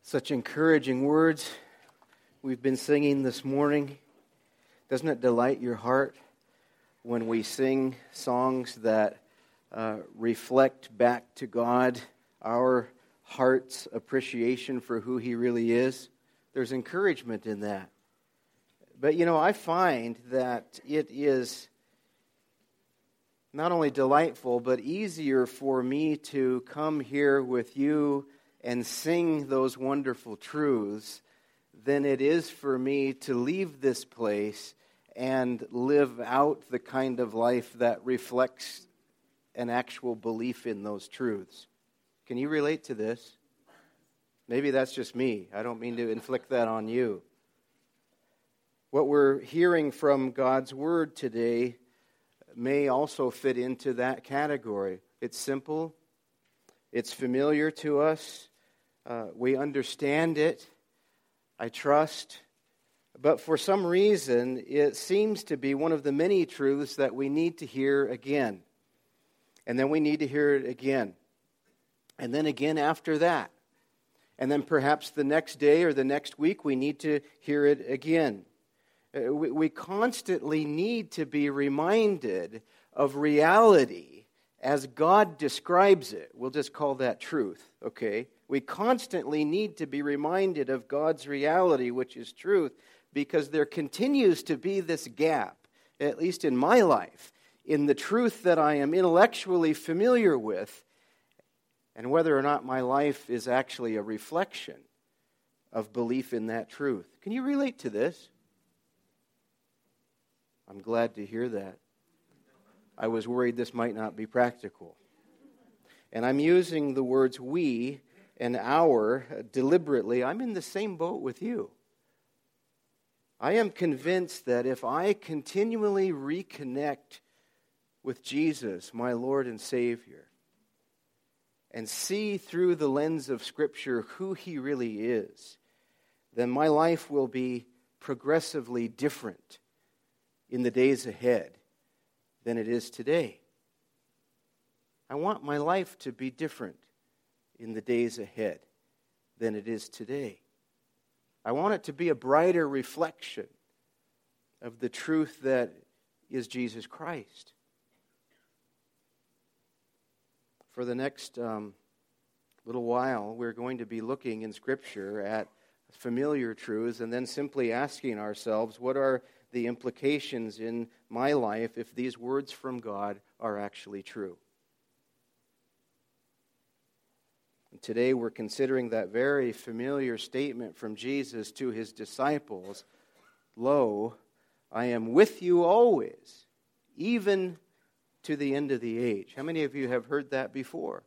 Such encouraging words we've been singing this morning. Doesn't it delight your heart when we sing songs that reflect back to God our heart's appreciation for who He really is? There's encouragement in that. But I find that it is not only delightful, but easier for me to come here with you and sing those wonderful truths than it is for me to leave this place and live out the kind of life that reflects an actual belief in those truths. Can you relate to this? Maybe that's just me. I don't mean to inflict that on you. What we're hearing from God's Word today may also fit into that category. It's simple. It's familiar to us. We understand it, I trust, but for some reason it seems to be one of the many truths that we need to hear again. And then we need to hear it again. And then again after that. And then perhaps the next day or the next week we need to hear it again. We constantly need to be reminded of reality as God describes it. We'll just call that truth, okay? We constantly need to be reminded of God's reality, which is truth, because there continues to be this gap, at least in my life, in the truth that I am intellectually familiar with, and whether or not my life is actually a reflection of belief in that truth. Can you relate to this? I'm glad to hear that. I was worried this might not be practical. And I'm using the words we and our deliberately. I'm in the same boat with you. I am convinced that if I continually reconnect with Jesus, my Lord and Savior, and see through the lens of Scripture who He really is, then my life will be progressively different in the days ahead than it is today. I want my life to be different in the days ahead than it is today. I want it to be a brighter reflection of the truth that is Jesus Christ. For the next little while, we're going to be looking in Scripture at familiar truths and then simply asking ourselves, what are the implications in my life if these words from God are actually true? And today we're considering that very familiar statement from Jesus to His disciples, "Lo, I am with you always, even to the end of the age." How many of you have heard that before?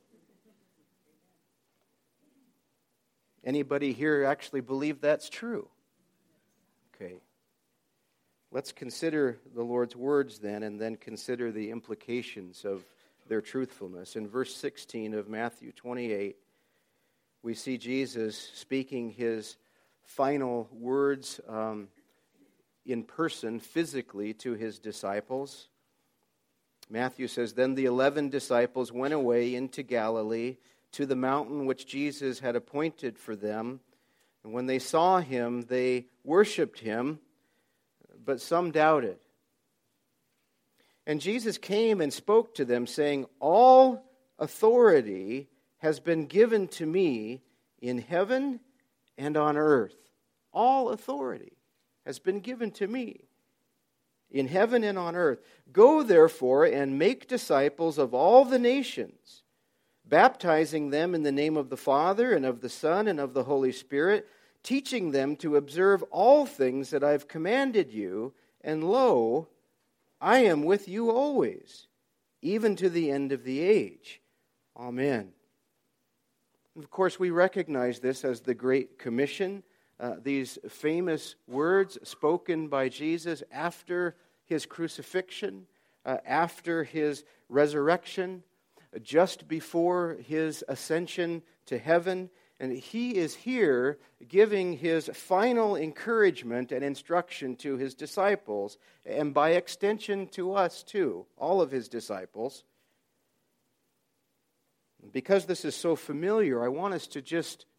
Anybody here actually believe that's true? Okay. Let's consider the Lord's words then, and then consider the implications of their truthfulness. In verse 16 of Matthew 28, we see Jesus speaking His final words in person, physically, to His disciples. Matthew says, "Then the 11 disciples went away into Galilee, to the mountain which Jesus had appointed for them. And when they saw Him, they worshipped Him, but some doubted. And Jesus came and spoke to them, saying, 'All authority has been given to me in heaven and on earth.'" All authority has been given to me in heaven and on earth. "Go therefore and make disciples of all the nations, baptizing them in the name of the Father and of the Son and of the Holy Spirit, teaching them to observe all things that I've commanded you, and lo, I am with you always, even to the end of the age. Amen." Of course, we recognize this as the Great Commission, these famous words spoken by Jesus after His crucifixion, after His resurrection, just before His ascension to heaven. And He is here giving His final encouragement and instruction to His disciples, and by extension to us too, all of His disciples. Because this is so familiar, I want us to just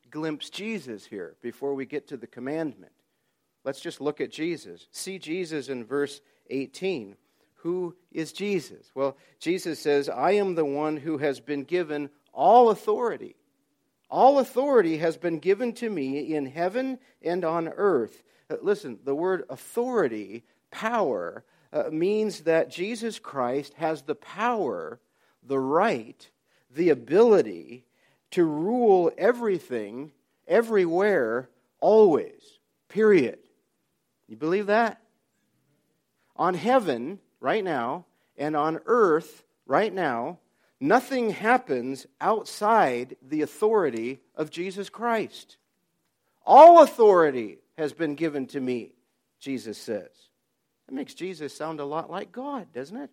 glimpse Jesus here before we get to the commandment. Let's just look at Jesus. See Jesus in verse 18. Who is Jesus? Well, Jesus says, I am the one who has been given all authority. All authority has been given to me in heaven and on earth. Listen, the word authority, power, means that Jesus Christ has the power, the right, the ability to rule everything, everywhere, always. Period. You believe that? On heaven, right now, and on earth, right now, nothing happens outside the authority of Jesus Christ. All authority has been given to me, Jesus says. That makes Jesus sound a lot like God, doesn't it?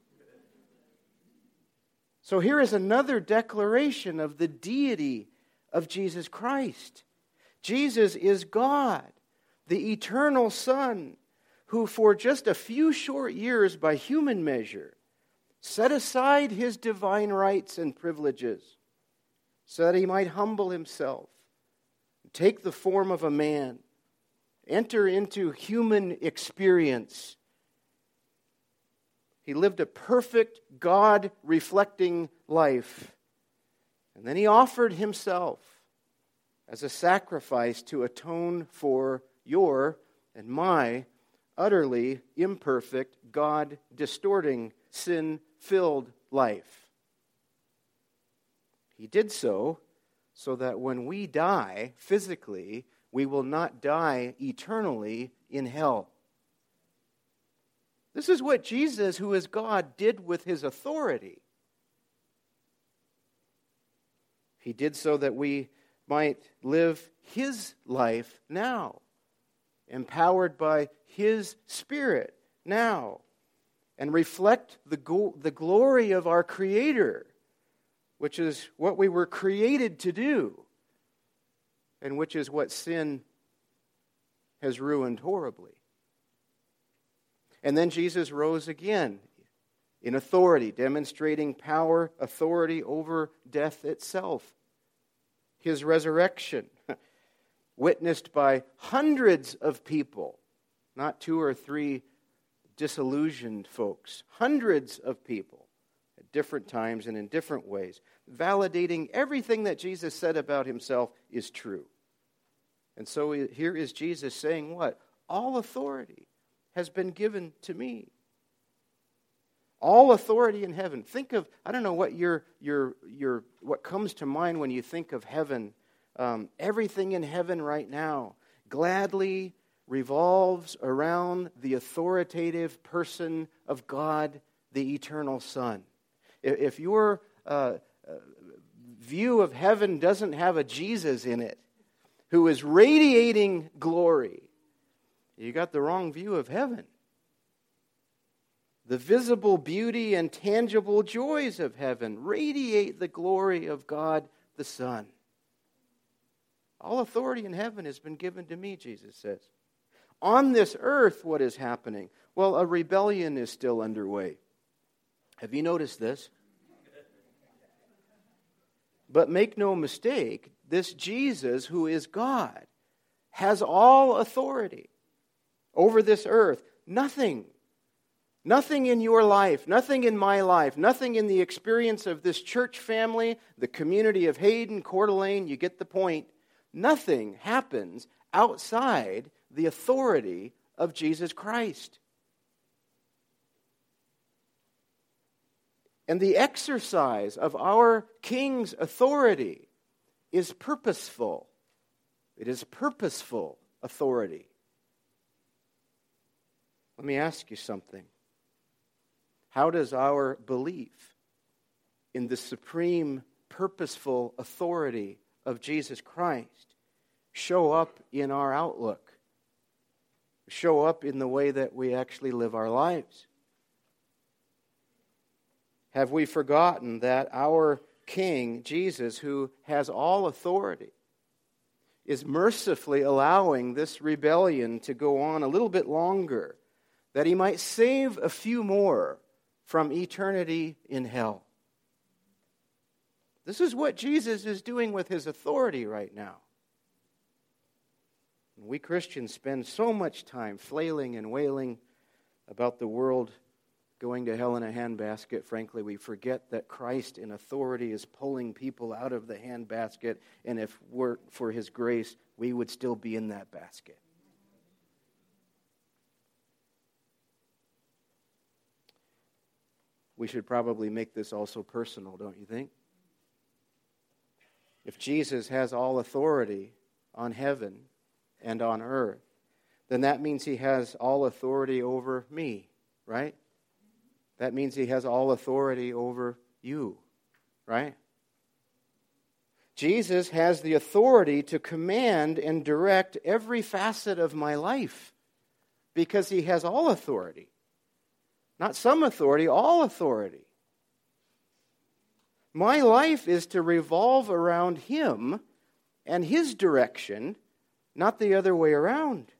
So here is another declaration of the deity of Jesus Christ. Jesus is God, the eternal Son, who for just a few short years by human measure set aside his divine rights and privileges so that he might humble himself, take the form of a man, enter into human experience. He lived a perfect, God-reflecting life. And then he offered himself as a sacrifice to atone for your and my utterly imperfect, God-distorting, sin-filled life. He did so that when we die physically, we will not die eternally in hell. This is what Jesus, who is God, did with his authority. He did so that we might live his life now, empowered by his Spirit now, and reflect the glory of our Creator, which is what we were created to do, and which is what sin has ruined horribly. And then Jesus rose again in authority, demonstrating power, authority over death itself. His resurrection, witnessed by hundreds of people, not 2 or 3 disillusioned folks, hundreds of people at different times and in different ways, validating everything that Jesus said about himself is true. And so here is Jesus saying what? All authority has been given to me. All authority in heaven. Think of, I don't know what what comes to mind when you think of heaven. Everything in heaven right now gladly revolves around the authoritative person of God, the eternal Son. If your view of heaven doesn't have a Jesus in it, who is radiating glory, you got the wrong view of heaven. The visible beauty and tangible joys of heaven radiate the glory of God the Son. All authority in heaven has been given to me, Jesus says. On this earth, what is happening? Well, a rebellion is still underway. Have you noticed this? But make no mistake, this Jesus, who is God, has all authority over this earth. Nothing in your life, nothing in my life, nothing in the experience of this church family, the community of Hayden, Coeur d'Alene, you get the point. Nothing happens outside the authority of Jesus Christ. And the exercise of our King's authority is purposeful. It is purposeful authority. Let me ask you something. How does our belief in the supreme purposeful authority of Jesus Christ show up in our outlook? Show up in the way that we actually live our lives? Have we forgotten that our King, Jesus, who has all authority, is mercifully allowing this rebellion to go on a little bit longer, that he might save a few more from eternity in hell? This is what Jesus is doing with his authority right now. We Christians spend so much time flailing and wailing about the world going to hell in a handbasket. Frankly, we forget that Christ in authority is pulling people out of the handbasket, and if it weren't for his grace, we would still be in that basket. We should probably make this also personal, don't you think? If Jesus has all authority on heaven and on earth, then that means he has all authority over me, right? That means he has all authority over you, right? Jesus has the authority to command and direct every facet of my life because he has all authority. Not some authority, all authority. My life is to revolve around him and his direction, not the other way around.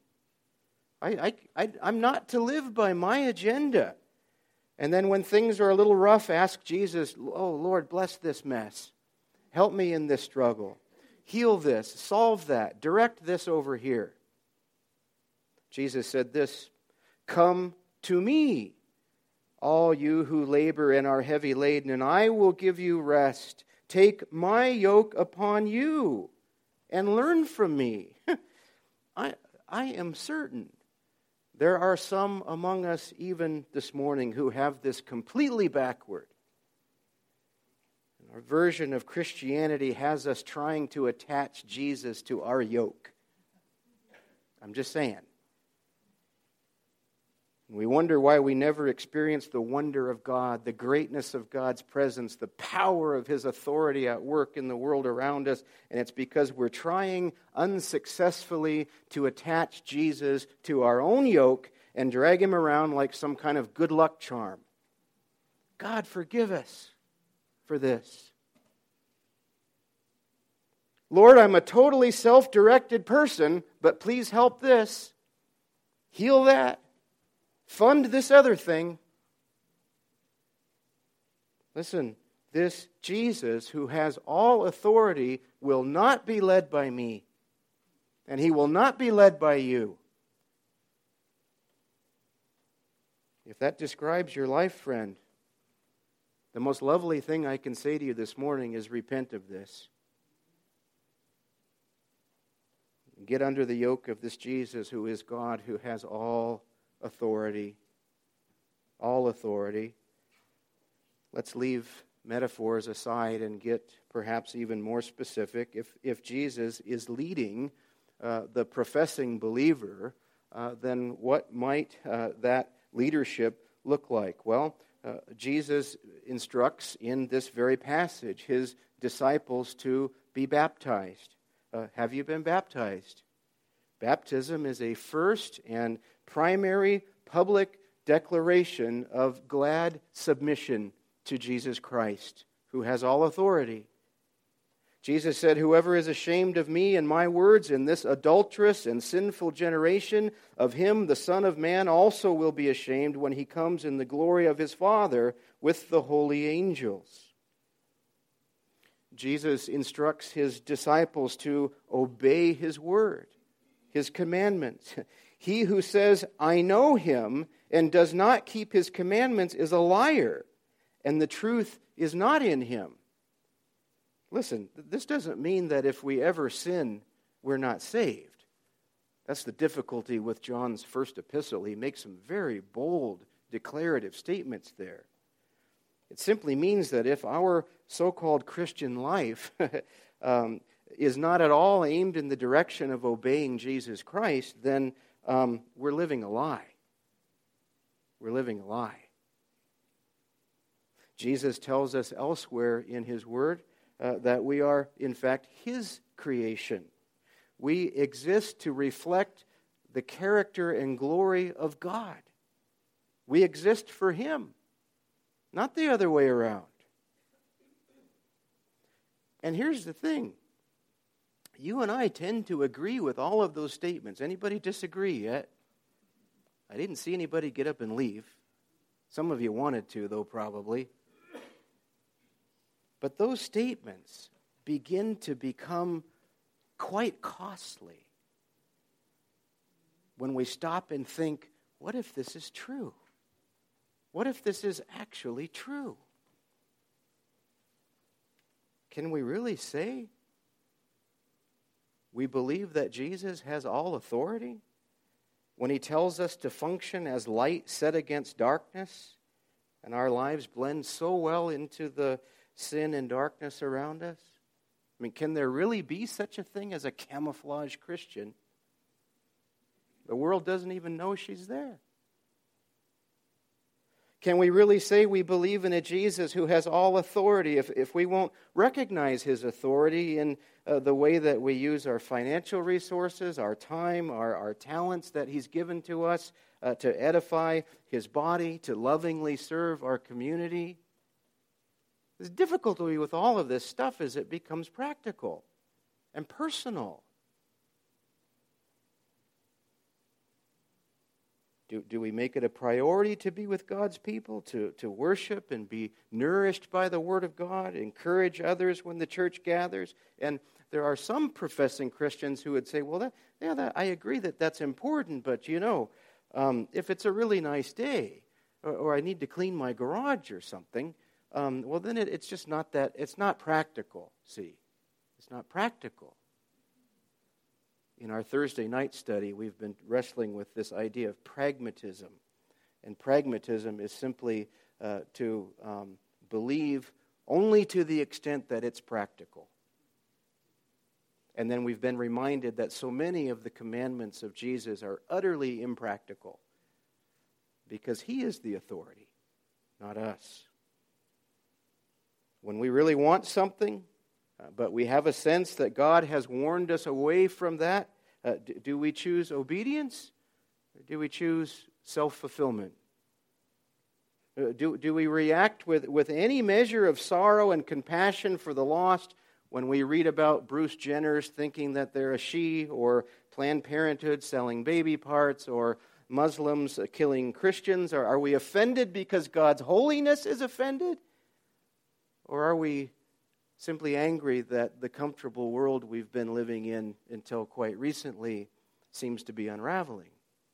I'm not to live by my agenda. And then when things are a little rough, ask Jesus, oh, Lord, bless this mess. Help me in this struggle. Heal this, solve that, direct this over here. Jesus said this, come to me, all you who labor and are heavy laden, and I will give you rest. Take my yoke upon you and learn from me. I am certain there are some among us even this morning who have this completely backward. Our version of Christianity has us trying to attach Jesus to our yoke. I'm just saying. We wonder why we never experience the wonder of God, the greatness of God's presence, the power of his authority at work in the world around us. And it's because we're trying unsuccessfully to attach Jesus to our own yoke and drag him around like some kind of good luck charm. God, forgive us for this. Lord, I'm a totally self-directed person, but please help this. Heal that. Fund this other thing. Listen, this Jesus who has all authority will not be led by me, and he will not be led by you. If that describes your life, friend, the most lovely thing I can say to you this morning is repent of this. Get under the yoke of this Jesus who is God, who has all authority. All authority. Let's leave metaphors aside and get perhaps even more specific. If Jesus is leading the professing believer, then what might that leadership look like? Well, Jesus instructs in this very passage his disciples to be baptized. Have you been baptized? Baptism is a first and primary public declaration of glad submission to Jesus Christ, who has all authority. Jesus said, whoever is ashamed of me and my words in this adulterous and sinful generation, of him the Son of Man also will be ashamed when he comes in the glory of his Father with the holy angels. Jesus instructs his disciples to obey his word, his commandments. He who says, I know him, and does not keep his commandments is a liar, and the truth is not in him. Listen, this doesn't mean that if we ever sin, we're not saved. That's the difficulty with John's first epistle. He makes some very bold, declarative statements there. It simply means that if our so-called Christian life is not at all aimed in the direction of obeying Jesus Christ, then we're living a lie. We're living a lie. Jesus tells us elsewhere in his word that we are, in fact, his creation. We exist to reflect the character and glory of God. We exist for him, not the other way around. And here's the thing. You and I tend to agree with all of those statements. Anybody disagree yet? I didn't see anybody get up and leave. Some of you wanted to, though, probably. But those statements begin to become quite costly when we stop and think, what if this is true? What if this is actually true? Can we really say we believe that Jesus has all authority when he tells us to function as light set against darkness, and our lives blend so well into the sin and darkness around us? I mean, can there really be such a thing as a camouflage Christian? The world doesn't even know she's there. Can we really say we believe in a Jesus who has all authority if we won't recognize his authority in the way that we use our financial resources, our time, our talents that he's given to us to edify his body, to lovingly serve our community? The difficulty with all of this stuff is it becomes practical and personal. Do we make it a priority to be with God's people, to worship and be nourished by the Word of God, encourage others when the church gathers? And there are some professing Christians who would say, well, I agree that that's important, but if it's a really nice day, or I need to clean my garage or something, well, then it's just not that, it's not practical, see. It's not practical. In our Thursday night study, we've been wrestling with this idea of pragmatism. And pragmatism is simply to believe only to the extent that it's practical. And then we've been reminded that so many of the commandments of Jesus are utterly impractical because he is the authority, not us. When we really want something, but we have a sense that God has warned us away from that, do we choose obedience or do we choose self-fulfillment? Do we react with any measure of sorrow and compassion for the lost when we read about Bruce Jenner's thinking that they're a she, or Planned Parenthood selling baby parts, or Muslims killing Christians? Or are we offended because God's holiness is offended? Or are we simply angry that the comfortable world we've been living in until quite recently seems to be unraveling?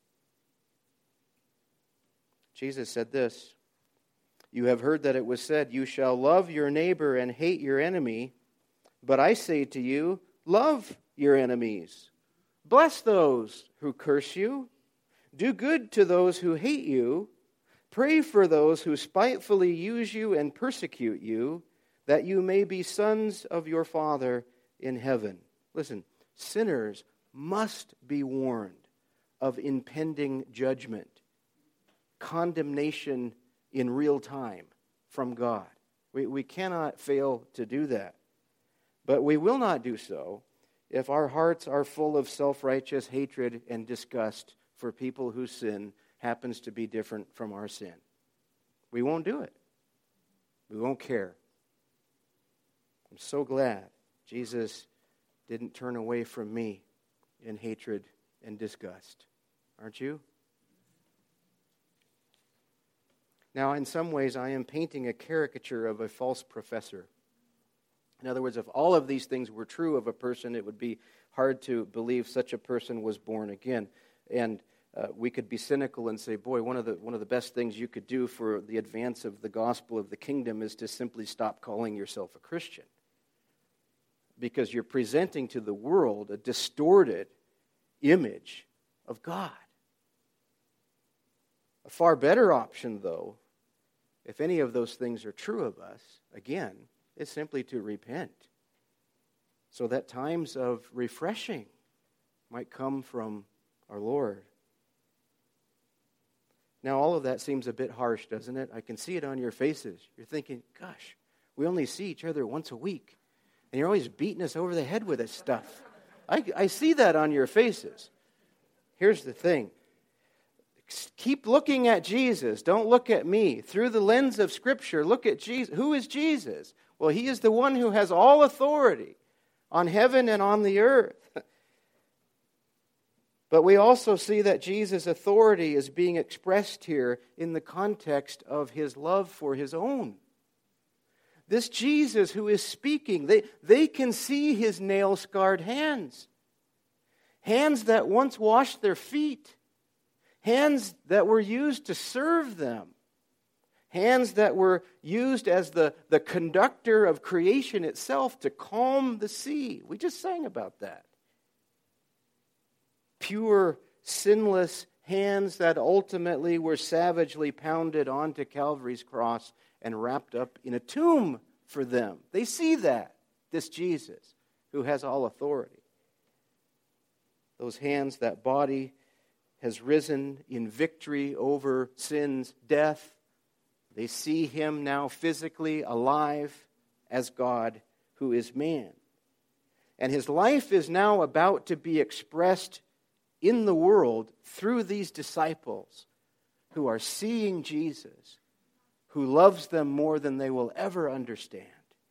Jesus said this, "You have heard that it was said, 'You shall love your neighbor and hate your enemy.' But I say to you, love your enemies. Bless those who curse you. Do good to those who hate you. Pray for those who spitefully use you and persecute you, that you may be sons of your Father in heaven." Listen, sinners must be warned of impending judgment, condemnation in real time from God. We cannot fail to do that. But we will not do so if our hearts are full of self-righteous hatred and disgust for people whose sin happens to be different from our sin. We won't do it. We won't care. I'm so glad Jesus didn't turn away from me in hatred and disgust. Aren't you? Now, in some ways, I am painting a caricature of a false professor. In other words, if all of these things were true of a person, it would be hard to believe such a person was born again. And we could be cynical and say, boy, one of the best things you could do for the advance of the gospel of the kingdom is to simply stop calling yourself a Christian. Because you're presenting to the world a distorted image of God. A far better option, though, if any of those things are true of us, again, is simply to repent, so that times of refreshing might come from our Lord. Now, all of that seems a bit harsh, doesn't it? I can see it on your faces. You're thinking, gosh, we only see each other once a week, and you're always beating us over the head with this stuff. I see that on your faces. Here's the thing. Keep looking at Jesus. Don't look at me. Through the lens of Scripture, look at Jesus. Who is Jesus? Well, he is the one who has all authority on heaven and on the earth. But we also see that Jesus' authority is being expressed here in the context of his love for his own. This Jesus who is speaking, they can see his nail-scarred hands. Hands that once washed their feet. Hands that were used to serve them. Hands that were used as the conductor of creation itself to calm the sea. We just sang about that. Pure, sinless hands that ultimately were savagely pounded onto Calvary's cross and wrapped up in a tomb for them. They see that, this Jesus who has all authority. Those hands, that body has risen in victory over sin's death. They see him now physically alive as God who is man. And his life is now about to be expressed in the world through these disciples who are seeing Jesus, who loves them more than they will ever understand.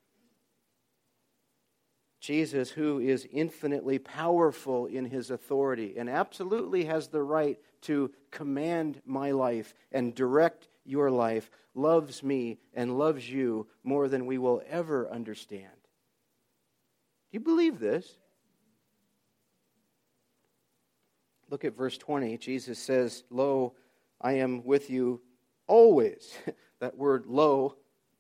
Jesus, who is infinitely powerful in his authority and absolutely has the right to command my life and direct your life, loves me and loves you more than we will ever understand. Do you believe this? Look at verse 20. Jesus says, "Lo, I am with you always." That word "lo,"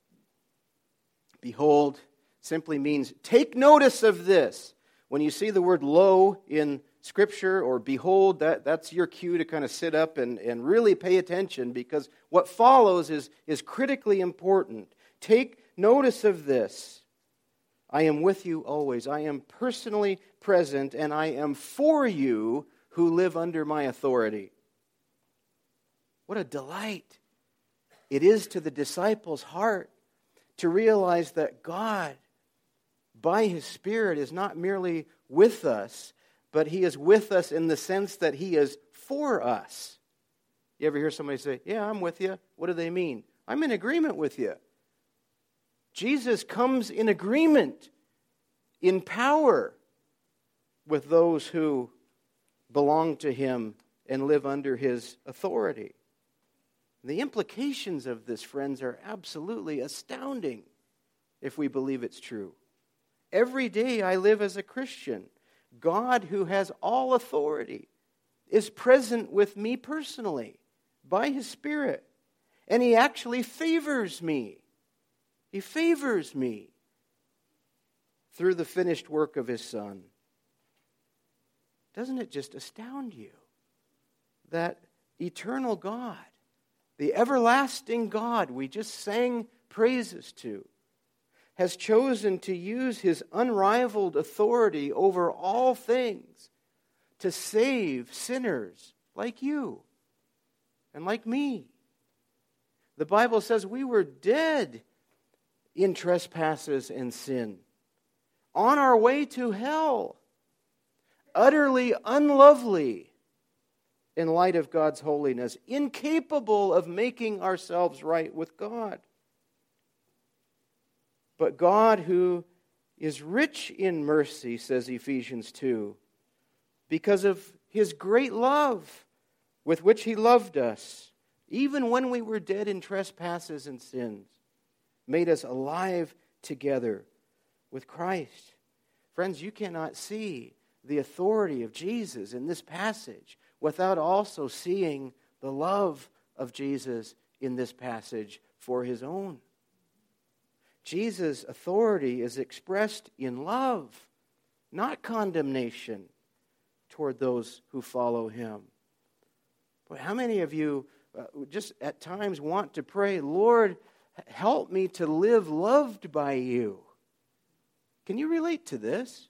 behold, simply means take notice of this. When you see the word "lo" in Scripture or "behold," that's your cue to kind of sit up and really pay attention, because what follows is critically important. Take notice of this. I am with you always. I am personally present, and I am for you who live under my authority. What a delight it is to the disciples' heart to realize that God, by his Spirit, is not merely with us, but he is with us in the sense that he is for us. You ever hear somebody say, "Yeah, I'm with you"? What do they mean? I'm in agreement with you. Jesus comes in agreement, in power, with those who belong to him and live under his authority. The implications of this, friends, are absolutely astounding if we believe it's true. Every day I live as a Christian, God, who has all authority, is present with me personally by his Spirit. And he actually favors me. He favors me through the finished work of his Son. Doesn't it just astound you that eternal God, the everlasting God we just sang praises to, has chosen to use his unrivaled authority over all things to save sinners like you and like me? The Bible says we were dead in trespasses and sin, on our way to hell, utterly unlovely in light of God's holiness, incapable of making ourselves right with God. But God, who is rich in mercy, says Ephesians 2, because of his great love with which he loved us, even when we were dead in trespasses and sins, made us alive together with Christ. Friends, you cannot see the authority of Jesus in this passage without also seeing the love of Jesus in this passage for his own. Jesus' authority is expressed in love, not condemnation toward those who follow him. But how many of you just at times want to pray, "Lord, help me to live loved by you"? Can you relate to this?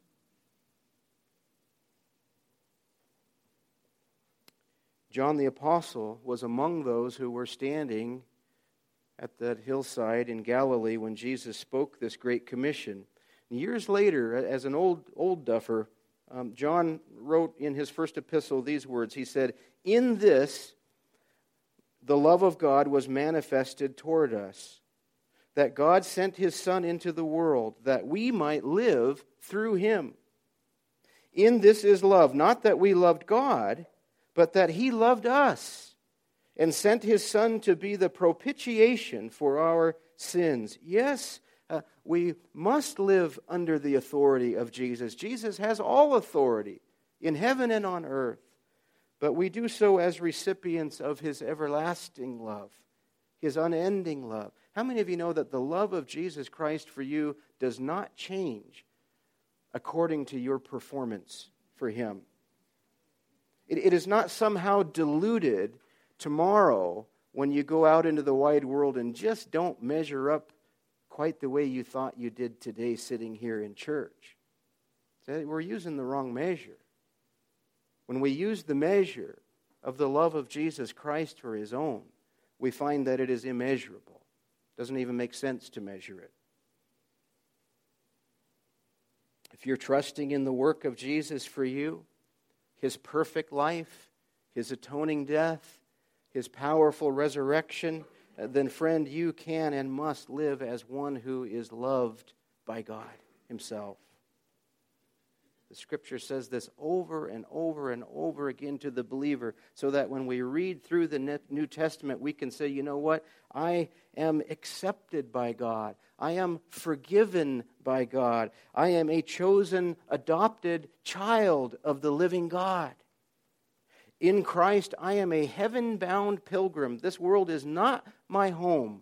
John the Apostle was among those who were standing at that hillside in Galilee when Jesus spoke this great commission. And years later, as an old duffer, John wrote in his first epistle these words. He said, "In this, the love of God was manifested toward us, that God sent his Son into the world, that we might live through him. In this is love, not that we loved God, but that he loved us and sent his Son to be the propitiation for our sins. Yes, We must live under the authority of Jesus. Jesus has all authority in heaven and on earth. But we do so as recipients of His everlasting love, His unending love. How many of you know that the love of Jesus Christ for you does not change according to your performance for Him? It is not somehow diluted tomorrow when you go out into the wide world and just don't measure up quite the way you thought you did today sitting here in church. We're using the wrong measure. When we use the measure of the love of Jesus Christ for His own, we find that it is immeasurable. It doesn't even make sense to measure it. If you're trusting in the work of Jesus for you, His perfect life, His atoning death, His powerful resurrection, then friend, you can and must live as one who is loved by God Himself. The Scripture says this over and over and over again to the believer, so that when we read through the New Testament, we can say, you know what? I am accepted by God. I am forgiven by God. I am a chosen, adopted child of the living God. In Christ, I am a heaven-bound pilgrim. This world is not my home.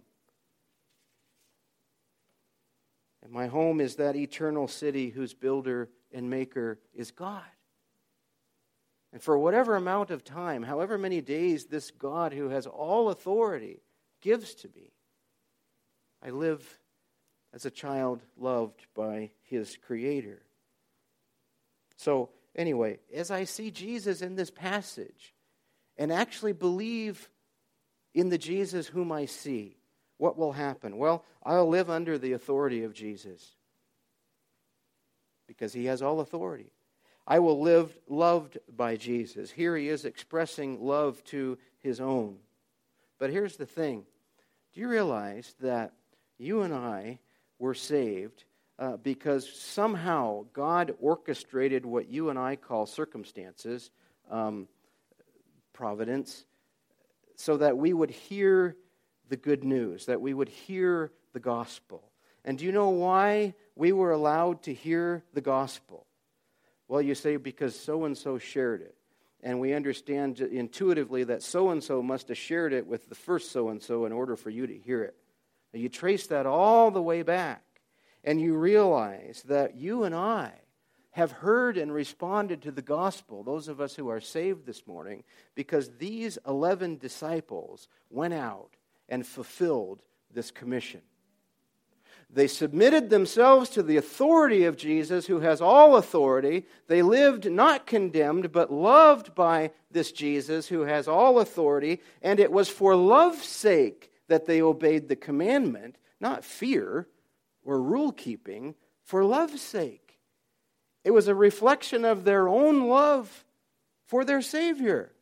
And my home is that eternal city whose builder and maker is God. And for whatever amount of time, however many days this God who has all authority gives to me, I live as a child loved by His Creator. So, anyway, as I see Jesus in this passage and actually believe in the Jesus whom I see, what will happen? Well, I'll live under the authority of Jesus because He has all authority. I will live loved by Jesus. Here He is expressing love to His own. But here's the thing. Do you realize that you and I were saved because somehow God orchestrated what you and I call circumstances, providence, so that we would hear the good news, that we would hear the gospel. And do you know why we were allowed to hear the gospel? Well, you say because so-and-so shared it. And we understand intuitively that so-and-so must have shared it with the first so-and-so in order for you to hear it. And you trace that all the way back. And you realize that you and I have heard and responded to the gospel, those of us who are saved this morning, because these 11 disciples went out and fulfilled this commission. They submitted themselves to the authority of Jesus, who has all authority. They lived not condemned, but loved by this Jesus, who has all authority. And it was for love's sake that they obeyed the commandment, not fear or rule-keeping, for love's sake. It was a reflection of their own love for their Savior.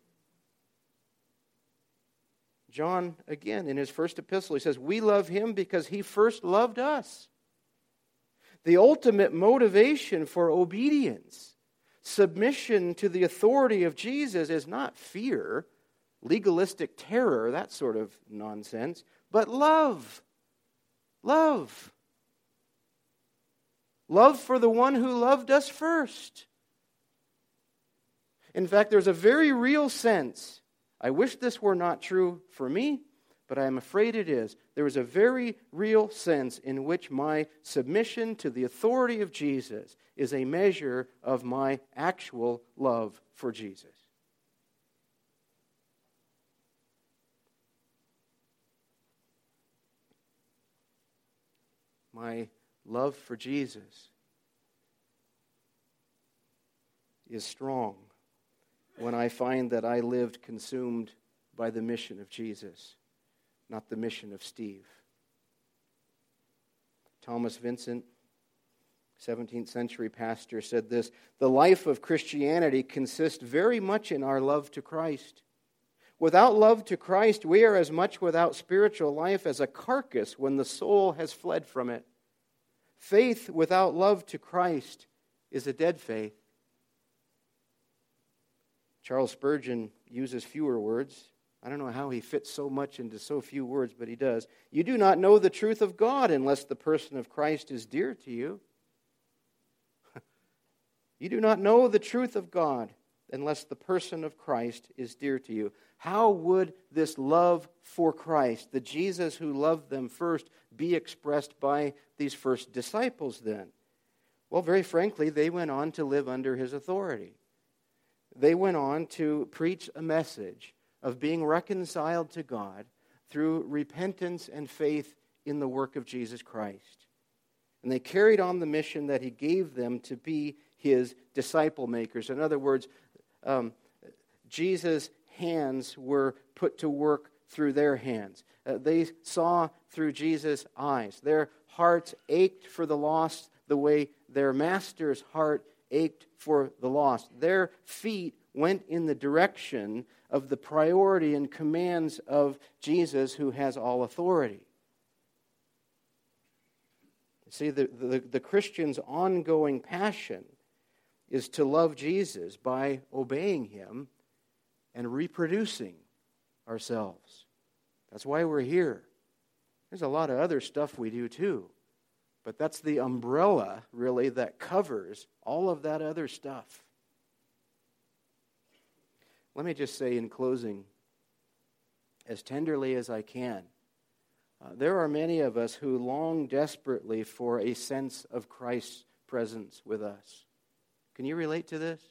John, again, in his first epistle, he says, we love Him because He first loved us. The ultimate motivation for obedience, submission to the authority of Jesus, is not fear, legalistic terror, that sort of nonsense, but love. Love. Love for the one who loved us first. In fact, there's a very real sense. I wish this were not true for me, but I am afraid it is. There is a very real sense in which my submission to the authority of Jesus is a measure of my actual love for Jesus. My love for Jesus is strong when I find that I lived consumed by the mission of Jesus, not the mission of Steve. Thomas Vincent, 17th century pastor, said this: the life of Christianity consists very much in our love to Christ. Without love to Christ, we are as much without spiritual life as a carcass when the soul has fled from it. Faith without love to Christ is a dead faith. Charles Spurgeon uses fewer words. I don't know how he fits so much into so few words, but he does. You do not know the truth of God unless the person of Christ is dear to you. You do not know the truth of God unless the person of Christ is dear to you. How would this love for Christ, the Jesus who loved them first, be expressed by these first disciples then? Well, very frankly, they went on to live under his authority. They went on to preach a message of being reconciled to God through repentance and faith in the work of Jesus Christ. And they carried on the mission that he gave them to be his disciple makers. In other words, Jesus' hands were put to work through their hands. They saw through Jesus' eyes. Their hearts ached for the lost the way their master's heart ached for the lost. Their feet went in the direction of the priority and commands of Jesus, who has all authority. See, the Christian's ongoing passion is to love Jesus by obeying him and reproducing ourselves. That's why we're here. There's a lot of other stuff we do too, but that's the umbrella, really, that covers all of that other stuff. Let me just say in closing, as tenderly as I can, there are many of us who long desperately for a sense of Christ's presence with us. Can you relate to this?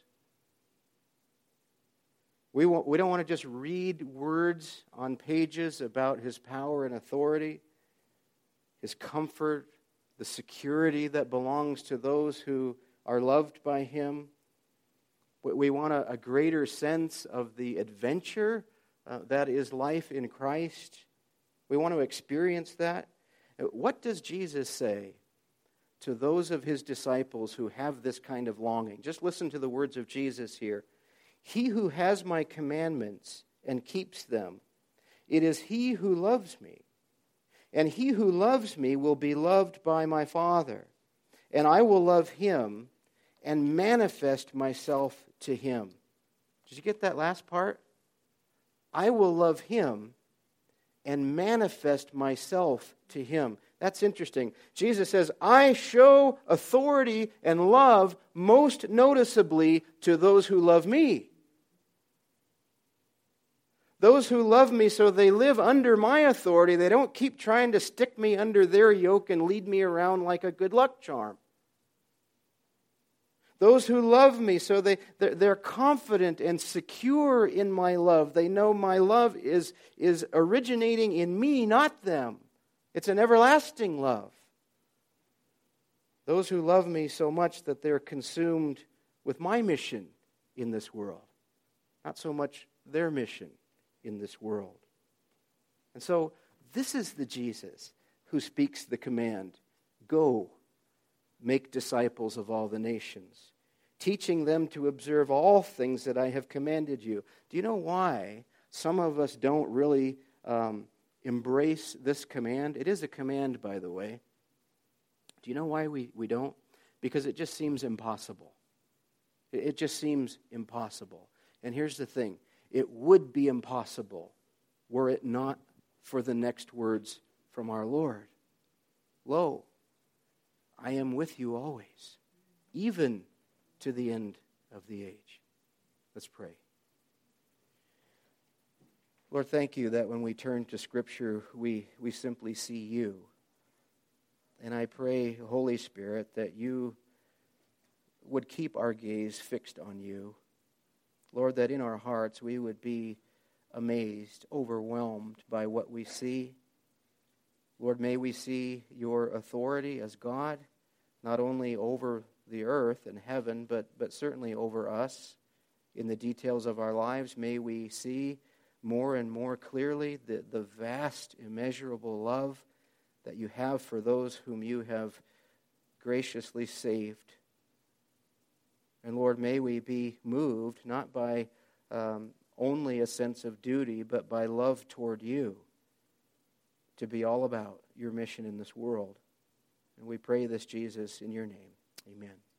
We don't want to just read words on pages about his power and authority, his comfort, the security that belongs to those who are loved by him. We want a greater sense of the adventure that is life in Christ. We want to experience that. What does Jesus say to those of his disciples who have this kind of longing? Just listen to the words of Jesus here. He who has my commandments and keeps them, it is he who loves me. And he who loves me will be loved by my Father. And I will love him and manifest myself to him. Did you get that last part? I will love him and manifest myself to him. That's interesting. Jesus says, I show authority and love most noticeably to those who love me. Those who love me so they live under my authority. They don't keep trying to stick me under their yoke and lead me around like a good luck charm. Those who love me, so they're confident and secure in my love. They know my love is originating in me, not them. It's an everlasting love. Those who love me so much that they're consumed with my mission in this world, not so much their mission in this world. And so this is the Jesus who speaks the command, go, make disciples of all the nations, teaching them to observe all things that I have commanded you. Do you know why some of us don't really embrace this command? It is a command, by the way. Do you know why we don't? Because it just seems impossible. It just seems impossible. And here's the thing. It would be impossible were it not for the next words from our Lord. Lo, I am with you always, even to the end of the age. Let's pray. Lord, thank you that when we turn to Scripture, we simply see you. And I pray, Holy Spirit, that you would keep our gaze fixed on you. Lord, that in our hearts we would be amazed, overwhelmed by what we see. Lord, may we see your authority as God, not only over the earth and heaven, but certainly over us in the details of our lives. May we see more and more clearly the vast, immeasurable love that you have for those whom you have graciously saved. And Lord, may we be moved not by only a sense of duty, but by love toward you to be all about your mission in this world. And we pray this, Jesus, in your name. Amen.